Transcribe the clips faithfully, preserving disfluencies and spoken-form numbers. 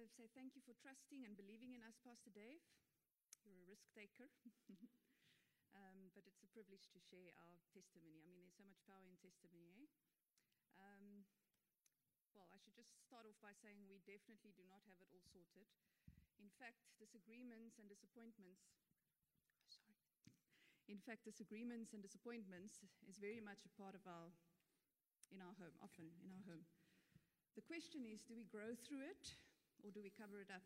to say thank you for trusting and believing in us, Pastor Dave. You're a risk taker. um, but it's a privilege to share our testimony. I mean, there's so much power in testimony, eh? Um, well, I should just start off by saying we definitely do not have it all sorted. In fact, disagreements and disappointments, sorry. In fact, disagreements and disappointments is very much a part of our, in our home, often in our home. The question is, do we grow through it or do we cover it up?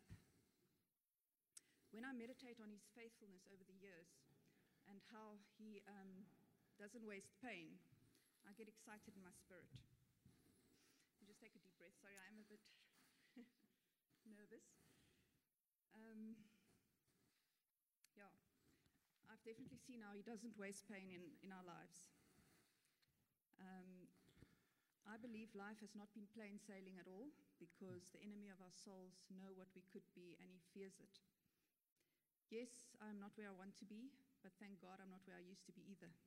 When I meditate on his faithfulness over the years and how he um, doesn't waste pain, I get excited in my spirit. You just take a deep breath. Sorry, I am a bit nervous. Um, yeah, I've definitely seen how he doesn't waste pain in, in our lives. Um, I believe life has not been plain sailing at all because the enemy of our souls knows what we could be and he fears it. Yes, I'm not where I want to be, but thank God I'm not where I used to be either. Amen.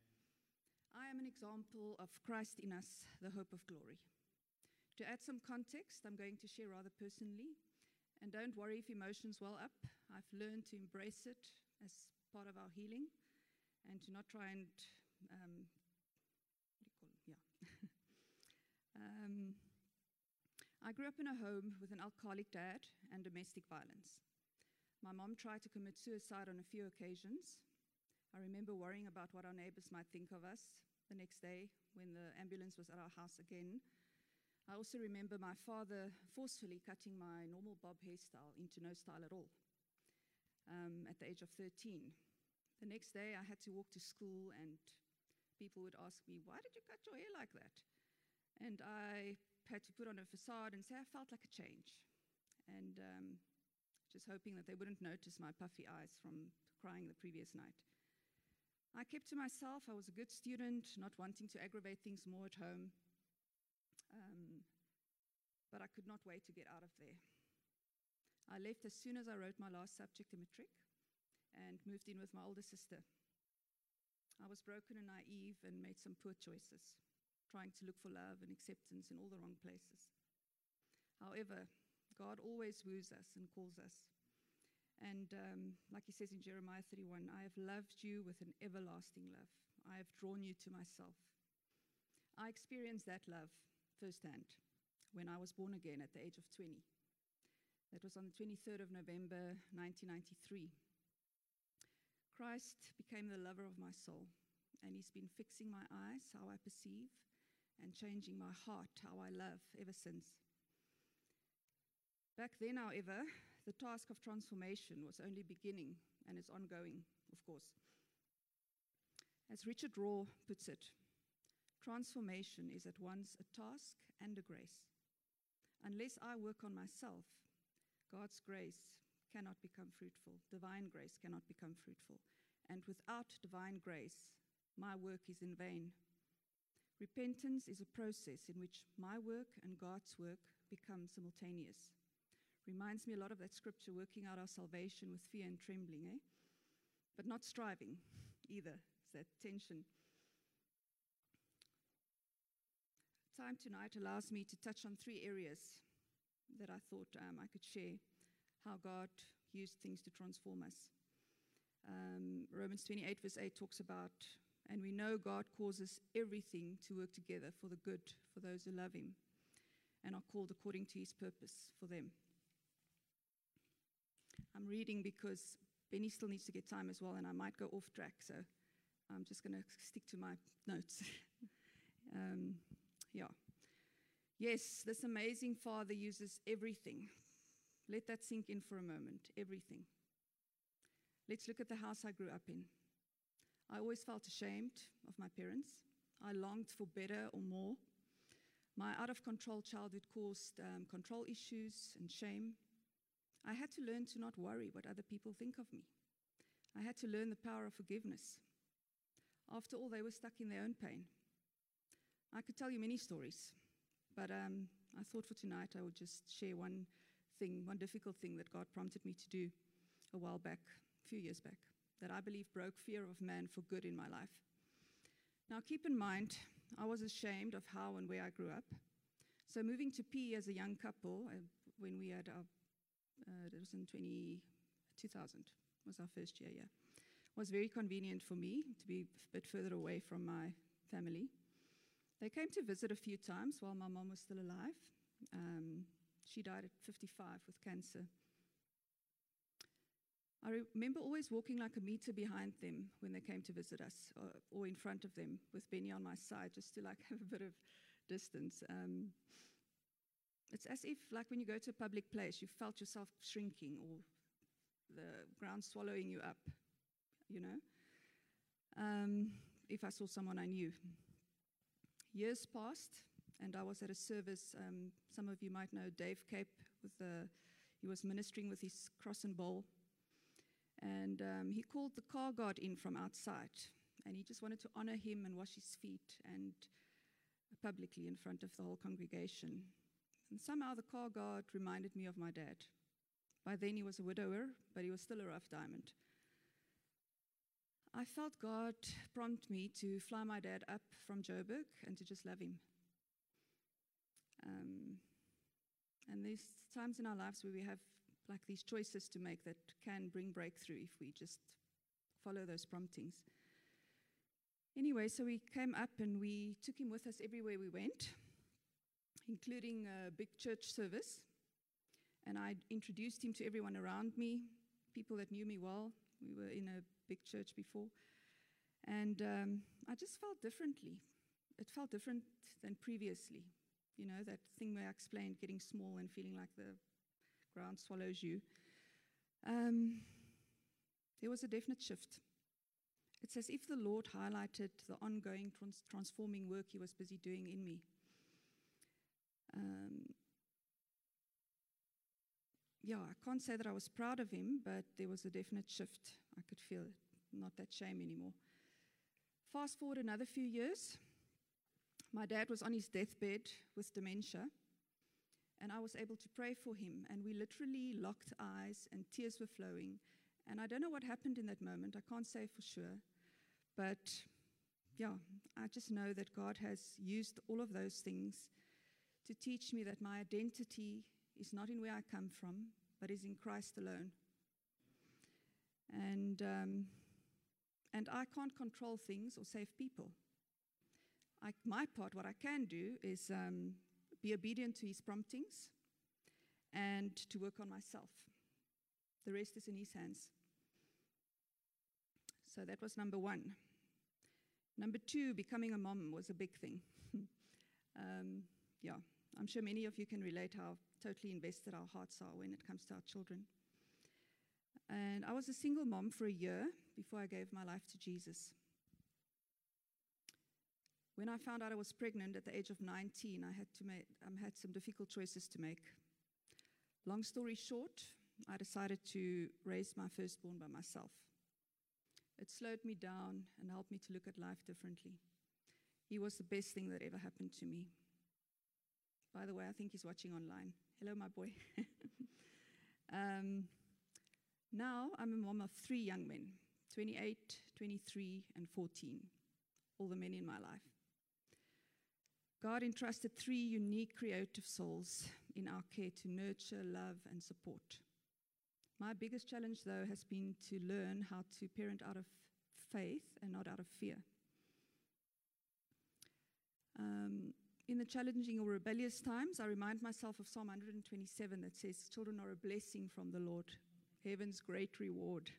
I am an example of Christ in us, the hope of glory. To add some context, I'm going to share rather personally, and don't worry if emotions well up. I've learned to embrace it as part of our healing and to not try and, um, what do you call it? Yeah. Um, I grew up in a home with an alcoholic dad and domestic violence. My mom tried to commit suicide on a few occasions. I remember worrying about what our neighbors might think of us the next day when the ambulance was at our house again. I also remember my father forcefully cutting my normal bob hairstyle into no style at all um, at the age of thirteen. The next day I had to walk to school and people would ask me, why did you cut your hair like that? And I had to put on a facade and say I felt like a change. And um, just hoping that they wouldn't notice my puffy eyes from crying the previous night. I kept to myself. I was a good student, not wanting to aggravate things more at home. Um, but I could not wait to get out of there. I left as soon as I wrote my last subject in matric and moved in with my older sister. I was broken and naive and made some poor choices, trying to look for love and acceptance in all the wrong places. However, God always woos us and calls us. And um, like he says in Jeremiah thirty-one, I have loved you with an everlasting love. I have drawn you to myself. I experienced that love firsthand when I was born again at the age of twenty. That was on the twenty-third of November, nineteen ninety-three. Christ became the lover of my soul, and he's been fixing my eyes, how I perceive, and changing my heart, how I love, ever since. Back then, however, the task of transformation was only beginning and is ongoing, of course. As Richard Rohr puts it, transformation is at once a task and a grace. Unless I work on myself, God's grace cannot become fruitful. Divine grace cannot become fruitful. And without divine grace, my work is in vain. Repentance is a process in which my work and God's work become simultaneous. Reminds me a lot of that scripture, working out our salvation with fear and trembling, eh? But not striving either. It's that tension. Time tonight allows me to touch on three areas that I thought um, I could share how God used things to transform us. Um, Romans twenty-eight verse eight talks about, and we know God causes everything to work together for the good for those who love him and are called according to his purpose for them. I'm reading because Benny still needs to get time as well, and I might go off track, so I'm just going to stick to my notes. um, yeah. Yes, this amazing Father uses everything. Let that sink in for a moment, everything. Let's look at the house I grew up in. I always felt ashamed of my parents. I longed for better or more. My out-of-control childhood caused um, control issues and shame. I had to learn to not worry what other people think of me. I had to learn the power of forgiveness. After all, they were stuck in their own pain. I could tell you many stories, but um, I thought for tonight I would just share one thing, one difficult thing that God prompted me to do a while back, a few years back, that I believe broke fear of man for good in my life. Now keep in mind, I was ashamed of how and where I grew up. So moving to P as a young couple, uh, when we had our, uh, it was in twenty, two thousand, was our first year, yeah, was very convenient for me to be a bit further away from my family. They came to visit a few times while my mom was still alive. Um, she died at fifty-five with cancer. I remember always walking like a meter behind them when they came to visit us, or, or in front of them with Benny on my side, just to like have a bit of distance. Um, it's as if, like when you go to a public place, you felt yourself shrinking or the ground swallowing you up, you know, um, if I saw someone I knew. Years passed, and I was at a service. Um, some of you might know Dave Cape. With the, he was ministering with his cross and bowl. And um, he called the car guard in from outside. And he just wanted to honor him and wash his feet, and publicly in front of the whole congregation. And somehow the car guard reminded me of my dad. By then he was a widower, but he was still a rough diamond. I felt God prompt me to fly my dad up from Joburg and to just love him. Um, and there's times in our lives where we have like these choices to make that can bring breakthrough if we just follow those promptings. Anyway, so we came up and we took him with us everywhere we went, including a big church service. And I introduced him to everyone around me, people that knew me well. We were in a big church before. And um, I just felt differently. It felt different than previously. You know, that thing where I explained getting small and feeling like the ground swallows you. Um, there was a definite shift. It's as if the Lord highlighted the ongoing trans transforming work he was busy doing in me. Um, yeah, I can't say that I was proud of him, but there was a definite shift. I could feel it, not that shame anymore. Fast forward another few years. My dad was on his deathbed with dementia, and I was able to pray for him, and we literally locked eyes, and tears were flowing. And I don't know what happened in that moment. I can't say for sure. But, yeah, I just know that God has used all of those things to teach me that my identity is not in where I come from, but is in Christ alone. And, um, and I can't control things or save people. I, my part, what I can do is um, be obedient to his promptings and to work on myself. The rest is in his hands. So that was number one. Number two, becoming a mom was a big thing. um, yeah, I'm sure many of you can relate how totally invested our hearts are when it comes to our children. And I was a single mom for a year before I gave my life to Jesus. When I found out I was pregnant at the age of nineteen, I had, to make, um, had some difficult choices to make. Long story short, I decided to raise my firstborn by myself. It slowed me down and helped me to look at life differently. He was the best thing that ever happened to me. By the way, I think he's watching online. Hello, my boy. um, now I'm a mom of three young men, twenty-eight, twenty-three, and fourteen, all the men in my life. God entrusted three unique creative souls in our care to nurture, love, and support. My biggest challenge, though, has been to learn how to parent out of faith and not out of fear. Um, in the challenging or rebellious times, I remind myself of Psalm one twenty-seven that says, "Children are a blessing from the Lord, heaven's great reward."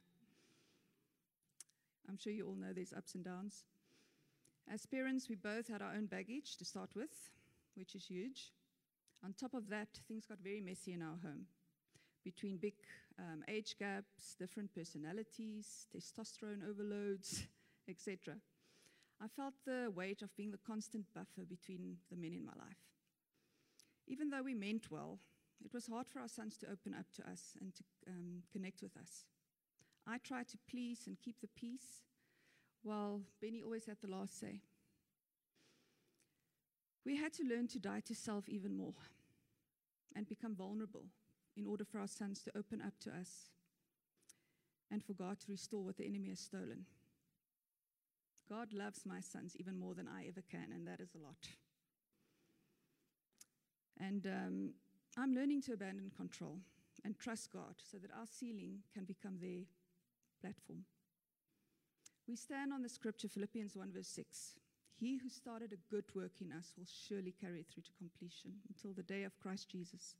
I'm sure you all know there's ups and downs. As parents, we both had our own baggage to start with, which is huge. On top of that, things got very messy in our home. Between big um, age gaps, different personalities, testosterone overloads, et cetera. I felt the weight of being the constant buffer between the men in my life. Even though we meant well, it was hard for our sons to open up to us and to um, connect with us. I tried to please and keep the peace, while Benny always had the last say. We had to learn to die to self even more and become vulnerable in order for our sons to open up to us and for God to restore what the enemy has stolen. God loves my sons even more than I ever can, and that is a lot. And um, I'm learning to abandon control and trust God so that our ceiling can become their platform. We stand on the scripture, Philippians one verse six. He who started a good work in us will surely carry it through to completion until the day of Christ Jesus.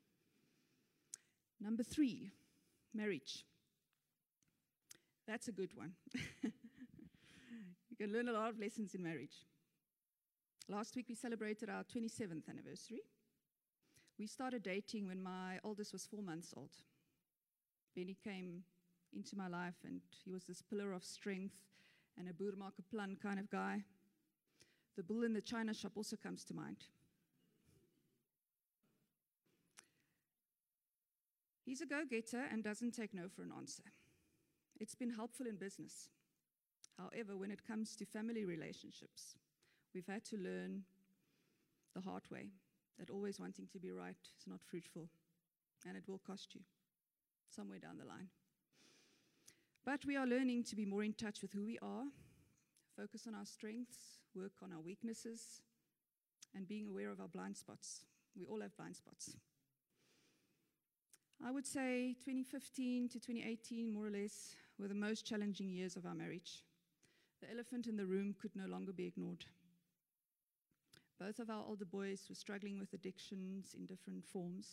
Number three, marriage. That's a good one. You can learn a lot of lessons in marriage. Last week we celebrated our twenty-seventh anniversary. We started dating when my oldest was four months old. Benny came into my life and he was this pillar of strength and a boer maak 'n plan kind of guy. The bull in the china shop also comes to mind. He's a go-getter and doesn't take no for an answer. It's been helpful in business. However, when it comes to family relationships, we've had to learn the hard way that always wanting to be right is not fruitful, and it will cost you somewhere down the line. But we are learning to be more in touch with who we are, focus on our strengths, work on our weaknesses, and being aware of our blind spots. We all have blind spots. I would say twenty fifteen to twenty eighteen, more or less, were the most challenging years of our marriage. The elephant in the room could no longer be ignored. Both of our older boys were struggling with addictions in different forms.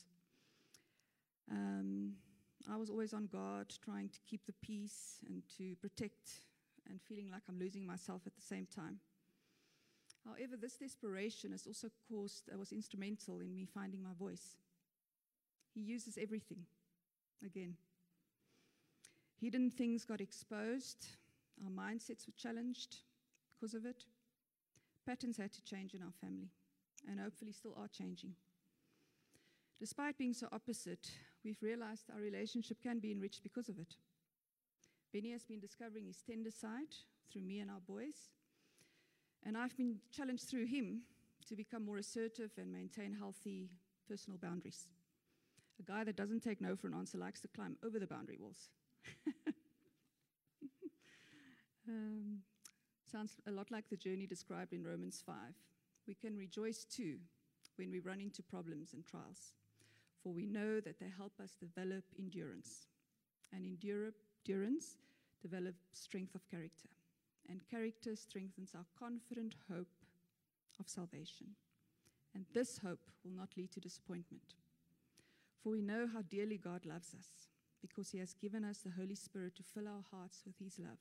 Um, I was always on guard, trying to keep the peace and to protect, and feeling like I'm losing myself at the same time. However, this desperation has also caused, uh, was instrumental in me finding my voice. He uses everything, again. Hidden things got exposed. Our mindsets were challenged because of it. Patterns had to change in our family, and hopefully still are changing. Despite being so opposite, we've realized our relationship can be enriched because of it. Benny has been discovering his tender side through me and our boys, and I've been challenged through him to become more assertive and maintain healthy personal boundaries. A guy that doesn't take no for an answer likes to climb over the boundary walls. um, sounds a lot like the journey described in Romans five. We can rejoice too when we run into problems and trials, for we know that they help us develop endurance. And endure, endurance develops strength of character. And character strengthens our confident hope of salvation. And this hope will not lead to disappointment. For we know how dearly God loves us, because he has given us the Holy Spirit to fill our hearts with his love.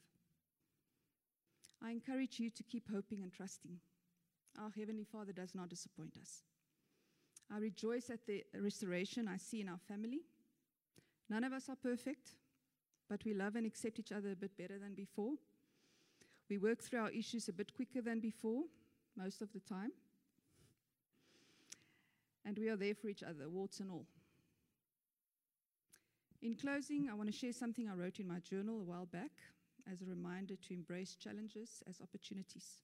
I encourage you to keep hoping and trusting. Our Heavenly Father does not disappoint us. I rejoice at the restoration I see in our family. None of us are perfect, but we love and accept each other a bit better than before. We work through our issues a bit quicker than before, most of the time. And we are there for each other, warts and all. In closing, I want to share something I wrote in my journal a while back as a reminder to embrace challenges as opportunities.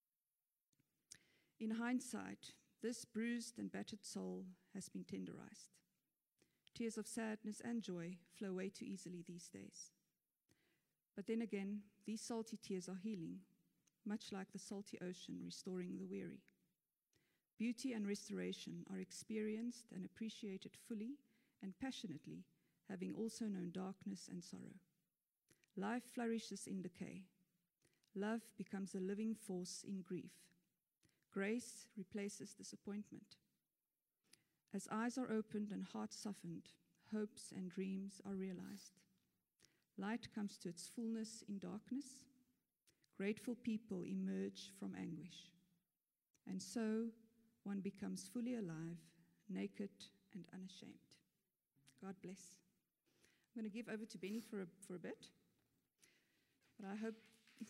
In hindsight, this bruised and battered soul has been tenderized. Tears of sadness and joy flow way too easily these days. But then again, these salty tears are healing, much like the salty ocean restoring the weary. Beauty and restoration are experienced and appreciated fully and passionately, having also known darkness and sorrow. Life flourishes in decay. Love becomes a living force in grief. Grace replaces disappointment. As eyes are opened and hearts softened, hopes and dreams are realized. Light comes to its fullness in darkness. Grateful people emerge from anguish. And so one becomes fully alive, naked and unashamed. God bless. I'm going to give over to Benny for a, for a bit. But I hope...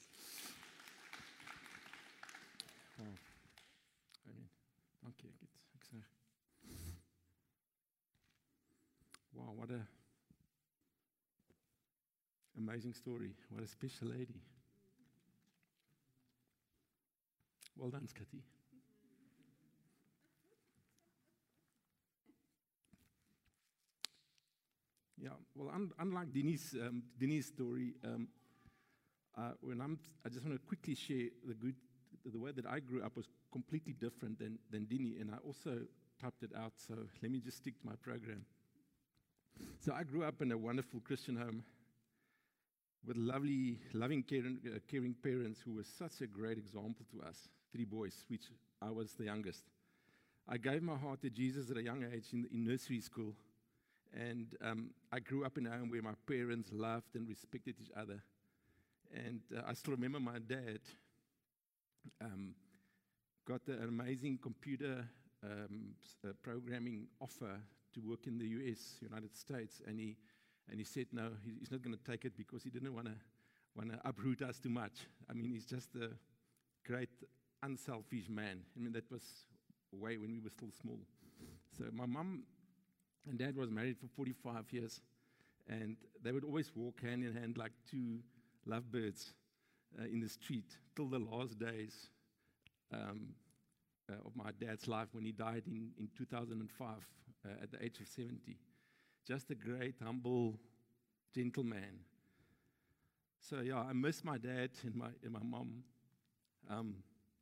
Wow. Amen. Dank je. Ek het ek sê. Wow, what a amazing story. What a special lady. Well done, Scotty. Yeah, well, un unlike Denise, um, Denise's story, um, uh, when I'm, I just want to quickly share the good, the way that I grew up was completely different than than Dini, and I also typed it out, so let me just stick to my program. So I grew up in a wonderful Christian home with lovely, loving, caring, uh, caring parents who were such a great example to us, three boys, which I was the youngest. I gave my heart to Jesus at a young age in, in nursery school, and um, I grew up in a home where my parents loved and respected each other. And uh, I still remember my dad um, got an amazing computer um, s- uh, programming offer to work in the U S, United States, and he and he said no, he, he's not going to take it because he didn't want to want to uproot us too much. I mean, he's just a great, unselfish man. I mean, that was way when we were still small. So my mom and dad was married for forty-five years, and they would always walk hand in hand like two lovebirds uh, in the street till the last days um, uh, of my dad's life when he died in, in two thousand five uh, at the age of seventy. Just a great, humble, gentleman. So yeah, I miss my dad and my and my mom. Um,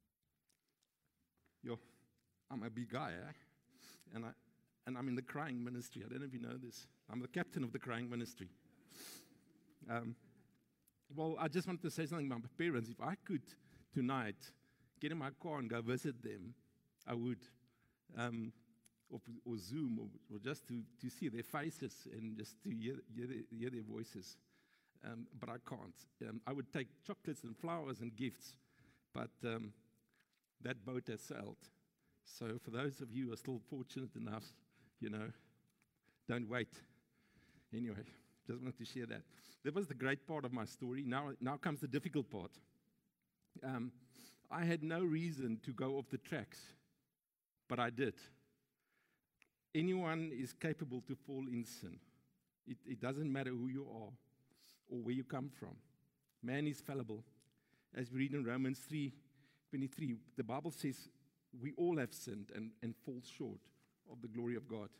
yo, I'm a big guy, eh? And I and I'm in the crying ministry. I don't know if you know this. I'm the captain of the crying ministry. Um, well, I just wanted to say something about my parents. If I could tonight get in my car and go visit them, I would. Um, or, or Zoom, or, or just to, to see their faces and just to hear, hear, their, hear their voices. Um, but I can't. Um, I would take chocolates and flowers and gifts, but um, that boat has sailed. So for those of you who are still fortunate enough, you know, don't wait. Anyway, just wanted to share that. That was the great part of my story. Now, now comes the difficult part. Um, I had no reason to go off the tracks, but I did. Anyone is capable to fall in sin. It, it doesn't matter who you are or where you come from. Man is fallible. As we read in Romans three twenty-three, the Bible says we all have sinned and, and fall short of the glory of God.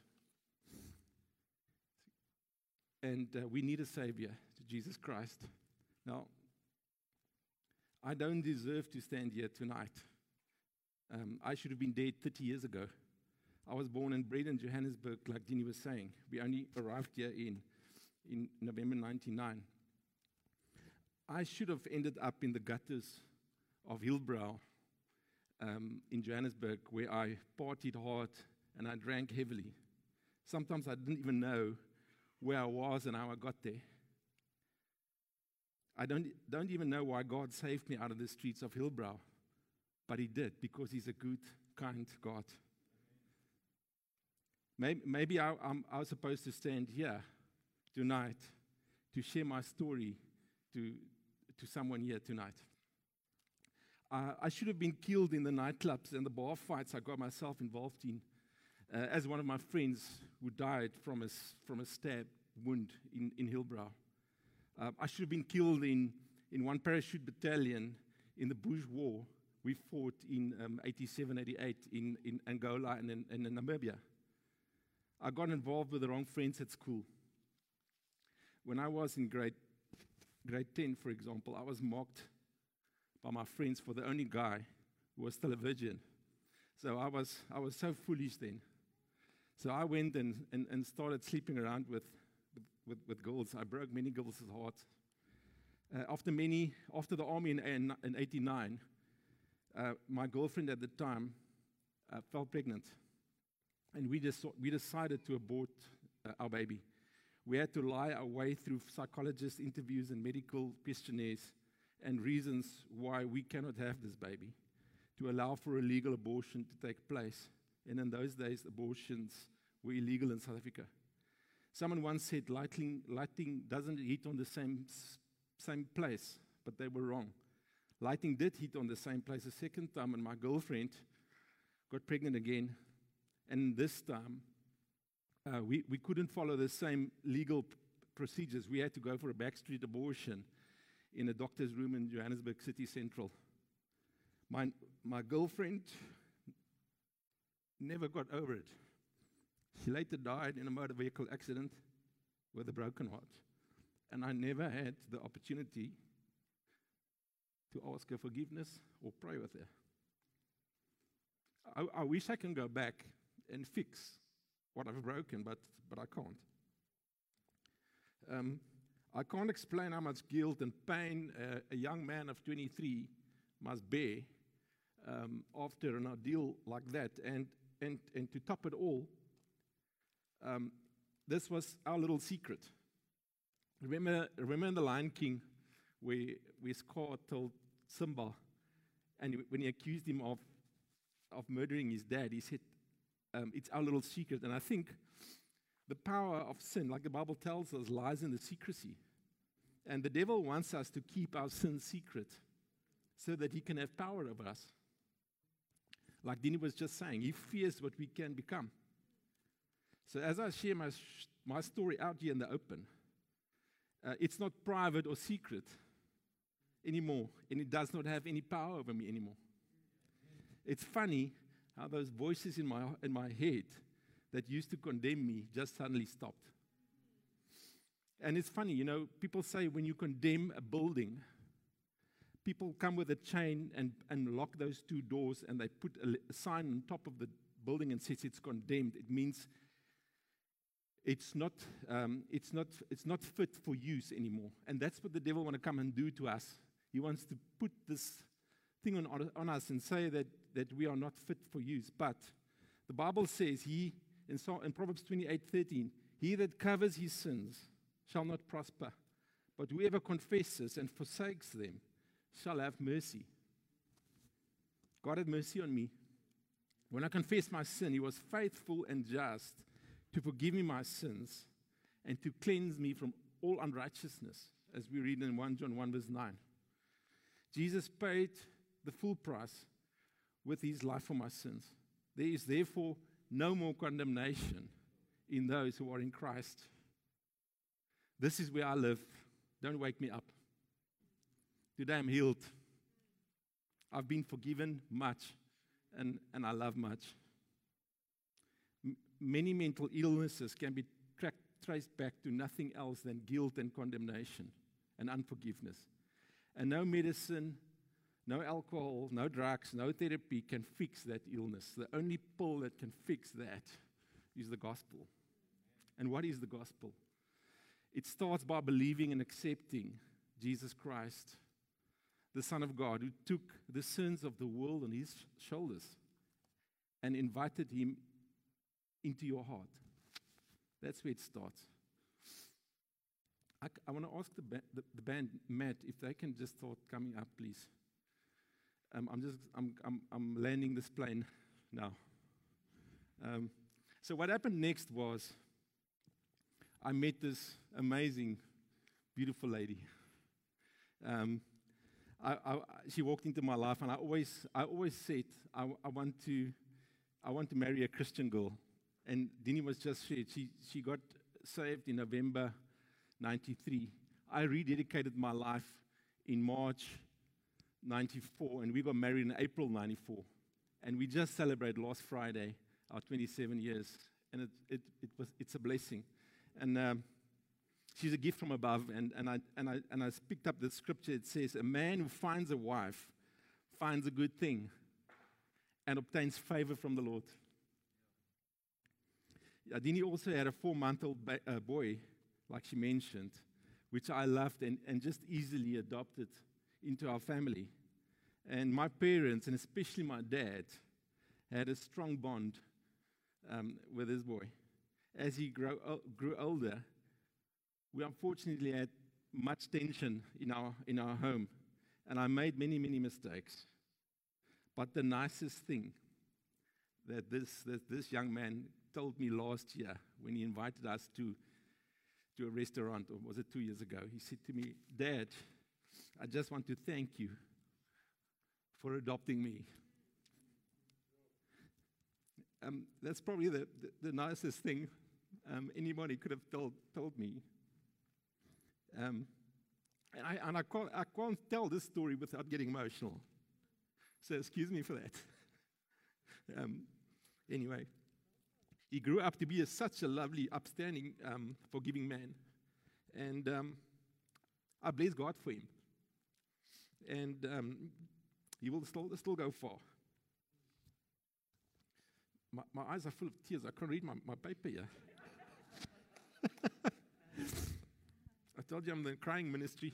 And uh, we need a Savior, Jesus Christ. Now, I don't deserve to stand here tonight. Um, I should have been dead thirty years ago. I was born and bred in Johannesburg, like Dini was saying. We only arrived here in, in November ninety-nine. I should have ended up in the gutters of Hillbrow um, in Johannesburg, where I partied hard and I drank heavily. Sometimes I didn't even know where I was and how I got there. I don't, don't even know why God saved me out of the streets of Hillbrow, but He did, because He's a good, kind God. Maybe, maybe I, I'm, I was supposed to stand here tonight to share my story to, to someone here tonight. Uh, I should have been killed in the nightclubs and the bar fights I got myself involved in, uh, as one of my friends who died from a, from a stab wound in, in Hillbrow. Uh, I should have been killed in, in one parachute battalion in the Bush War we fought in um, eighty-seven, eighty-eight in, in Angola and in, and in Namibia. I got involved with the wrong friends at school. When I was in grade, grade ten, for example, I was mocked by my friends for the only guy who was still a virgin. So I was I was so foolish then. So I went and, and, and started sleeping around with, with, with girls. I broke many girls' hearts. Uh, after many, after the army in, in, in eighty-nine, uh, my girlfriend at the time uh, fell pregnant. And we just we decided to abort uh, our baby. We had to lie our way through psychologist interviews and medical questionnaires and reasons why we cannot have this baby, to allow for a legal abortion to take place. And in those days, abortions were illegal in South Africa. Someone once said lighting, lighting doesn't hit on the same, same place, but they were wrong. Lighting did hit on the same place a second time, and my girlfriend got pregnant again. And this time, uh, we, we couldn't follow the same legal p- procedures. We had to go for a backstreet abortion in a doctor's room in Johannesburg City Central. My, my girlfriend never got over it. She later died in a motor vehicle accident with a broken heart. And I never had the opportunity to ask her forgiveness or pray with her. I, I wish I can go back and fix what I've broken, but, but I can't. Um, I can't explain how much guilt and pain uh, a young man of twenty-three must bear um, after an ordeal like that. And, and, and to top it all, um, this was our little secret. Remember, remember in The Lion King, where, where Scar told Simba, and when he accused him of, of murdering his dad, he said, um, it's our little secret. And I think the power of sin, like the Bible tells us, lies in the secrecy. And the devil wants us to keep our sin secret so that he can have power over us. Like Dini was just saying, he fears what we can become. So as I share my, sh- my story out here in the open, uh, it's not private or secret anymore, and it does not have any power over me anymore. It's funny how those voices in my, in my head that used to condemn me just suddenly stopped. And it's funny, you know, people say when you condemn a building, people come with a chain and, and lock those two doors, and they put a, a sign on top of the building and says it's condemned. It means it's not, um, it's not, it's not fit for use anymore. And that's what the devil wants to come and do to us. He wants to put this thing on, on us and say that, that we are not fit for use. But the Bible says, he in, so, in Proverbs twenty-eight thirteen, he that covers his sins shall not prosper, but whoever confesses and forsakes them shall have mercy. God had mercy on me. When I confessed my sin, he was faithful and just to forgive me my sins and to cleanse me from all unrighteousness, as we read in First John one verse nine. Jesus paid the full price with his life for my sins. There is therefore no more condemnation in those who are in Christ. This is where I live. Don't wake me up. Today I'm healed. I've been forgiven much, and, and I love much. M- many mental illnesses can be tra- traced back to nothing else than guilt and condemnation and unforgiveness. And no medicine, no alcohol, no drugs, no therapy can fix that illness. The only pill that can fix that is the gospel. And what is the gospel? It starts by believing and accepting Jesus Christ, the Son of God, who took the sins of the world on his shoulders and invited him into your heart. That's where it starts. I, I want to ask the, ba- the, the band, Matt, if they can just start coming up, please. Um, I'm just, I'm, I'm, I'm landing this plane now. Um, so what happened next was I met this amazing, beautiful lady. Um, I, I, she walked into my life, and I always, I always said, I, I want to, I want to marry a Christian girl. And Dini was just shared. She, she got saved in November ninety-three. I rededicated my life in March ninety-four, and we got married in April ninety-four. And we just celebrated last Friday our twenty-seven years, and it, it, it was, it's a blessing. And um, she's a gift from above, and, and, I, and, I, and I picked up the scripture. It says, a man who finds a wife finds a good thing and obtains favor from the Lord. Adini also had a four-month-old ba- uh, boy, like she mentioned, which I loved and, and just easily adopted into our family. And my parents, and especially my dad, had a strong bond um, with this boy. As he grow, uh, grew older, we unfortunately had much tension in our, in our home, and I made many, many mistakes. But the nicest thing that this, that this young man told me last year when he invited us to, to a restaurant, or was it two years ago, he said to me, Dad, I just want to thank you for adopting me. Um, that's probably the, the, the nicest thing um, anybody could have told, told me. Um, and I, and I, can't, I can't tell this story without getting emotional. So excuse me for that. um, anyway, he grew up to be a, such a lovely, upstanding, um, forgiving man. And um, I bless God for him. And um, he will still, still go far. my, my eyes are full of tears. I can't read my, my paper here. I told you I'm the crying ministry.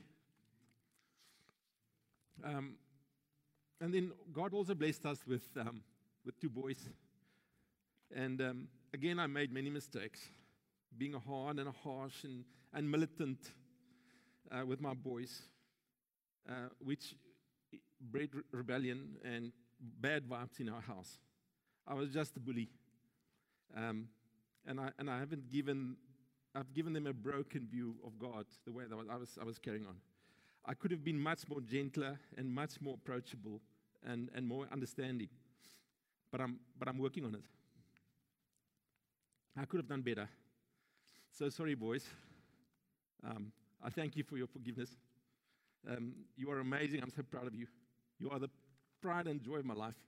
Um, and then God also blessed us with um, with two boys. And um, again, I made many mistakes, being hard and harsh and, and militant uh, with my boys, uh, which bred re- rebellion and bad vibes in our house. I was just a bully, um, and I and I haven't given I've given them a broken view of God the way that I was I was, I was carrying on. I could have been much more gentler and much more approachable and, and more understanding, but I'm but I'm working on it. I could have done better. So sorry, boys. Um, I thank you for your forgiveness. Um, you are amazing. I'm so proud of you. You are the pride and joy of my life.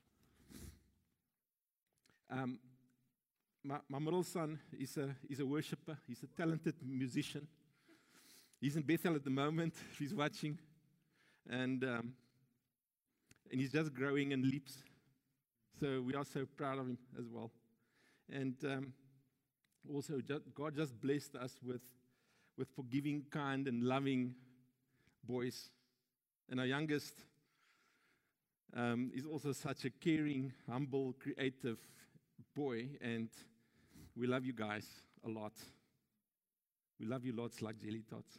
Um, my, my middle son is a, is a worshiper. He's a talented musician. He's in Bethel at the moment. He's watching. And, um, and he's just growing in leaps. So we are so proud of him as well. And um, also, just, God just blessed us with, with forgiving, kind, and loving boys. And our youngest um, is also such a caring, humble, creative boy. And we love you guys a lot. We love you lots like jelly tots.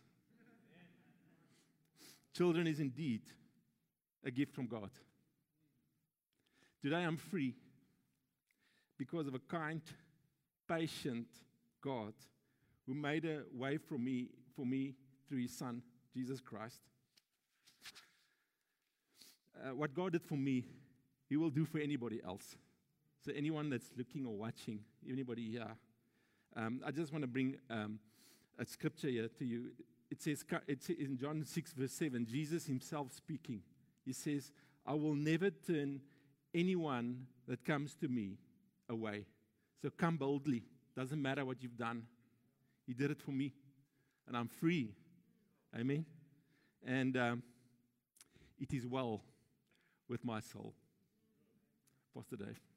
Children is indeed a gift from God. Today I'm free because of a kind, patient God who made a way for me, for me through his Son, Jesus Christ. Uh, what God did for me, he will do for anybody else. So anyone that's looking or watching, anybody here, um, I just want to bring um, a scripture here to you. It says, it's in John six, verse seven, Jesus himself speaking. He says, I will never turn anyone that comes to me away. So come boldly. Doesn't matter what you've done. He did it for me. And I'm free. Amen. And um, it is well with my soul. Pastor Dave.